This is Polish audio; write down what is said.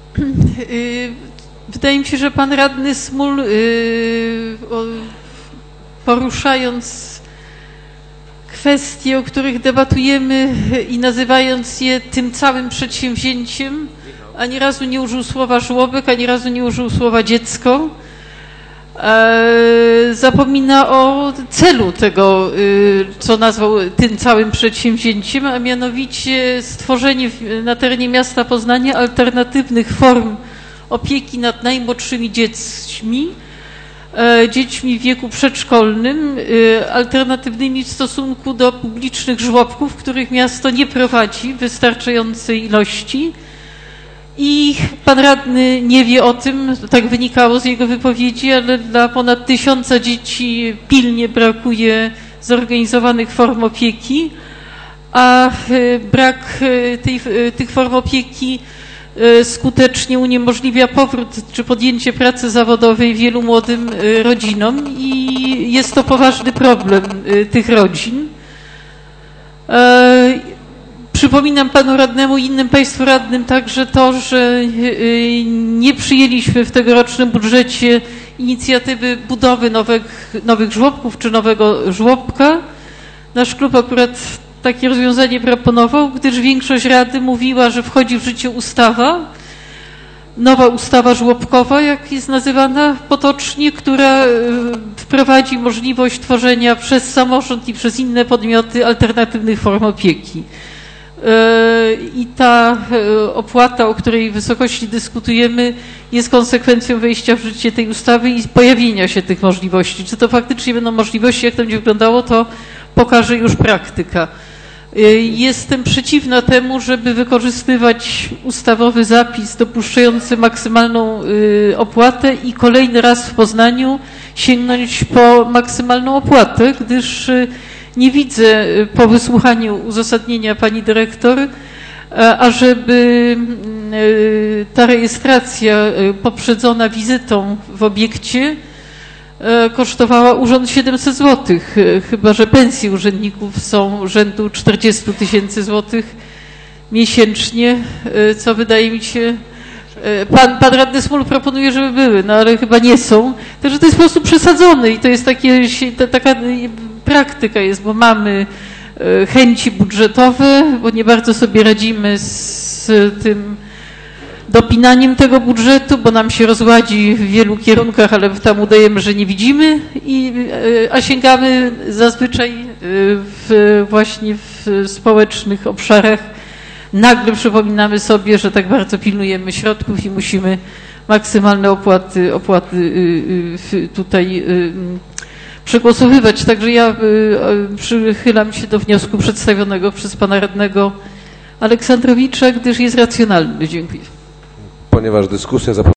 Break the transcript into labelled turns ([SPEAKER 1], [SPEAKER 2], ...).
[SPEAKER 1] Wydaje mi się, że pan radny Smul, poruszając kwestie, o których debatujemy i nazywając je tym całym przedsięwzięciem, ani razu nie użył słowa żłobek, ani razu nie użył słowa dziecko, zapomina o celu tego, co nazwał tym całym przedsięwzięciem, a mianowicie stworzenie na terenie miasta Poznania alternatywnych form opieki nad najmłodszymi dziećmi w wieku przedszkolnym, alternatywnymi w stosunku do publicznych żłobków, których miasto nie prowadzi w wystarczającej ilości. I pan radny nie wie o tym, tak wynikało z jego wypowiedzi, ale dla ponad 1000 dzieci pilnie brakuje zorganizowanych form opieki, a brak tych form opieki skutecznie uniemożliwia powrót czy podjęcie pracy zawodowej wielu młodym rodzinom i jest to poważny problem tych rodzin. Przypominam panu radnemu i innym państwu radnym także to, że nie przyjęliśmy w tegorocznym budżecie inicjatywy budowy nowych żłobków czy nowego żłobka. Nasz klub akurat takie rozwiązanie proponował, gdyż większość rady mówiła, że wchodzi w życie nowa ustawa żłobkowa, jak jest nazywana potocznie, która wprowadzi możliwość tworzenia przez samorząd i przez inne podmioty alternatywnych form opieki. I ta opłata, o której wysokości dyskutujemy, jest konsekwencją wejścia w życie tej ustawy i pojawienia się tych możliwości. Czy to faktycznie będą możliwości, jak to będzie wyglądało, to pokaże już praktyka. Jestem przeciwna temu, żeby wykorzystywać ustawowy zapis dopuszczający maksymalną opłatę i kolejny raz w Poznaniu sięgnąć po maksymalną opłatę, gdyż nie widzę po wysłuchaniu uzasadnienia pani dyrektor, ażeby ta rejestracja poprzedzona wizytą w obiekcie kosztowała urząd 700 zł, chyba że pensje urzędników są rzędu 40 000 złotych miesięcznie, co wydaje mi się, pan radny Smul proponuje, żeby były, no ale chyba nie są. Także to jest po prostu przesadzone i to jest taka praktyka jest, bo mamy chęci budżetowe, bo nie bardzo sobie radzimy z tym dopinaniem tego budżetu, bo nam się rozładzi w wielu kierunkach, ale tam udajemy, że nie widzimy, a sięgamy zazwyczaj właśnie w społecznych obszarach. Nagle przypominamy sobie, że tak bardzo pilnujemy środków i musimy maksymalne opłaty tutaj przegłosowywać. Także ja przychylam się do wniosku przedstawionego przez pana radnego Aleksandrowicza, gdyż jest racjonalny. Dziękuję.
[SPEAKER 2] Ponieważ dyskusja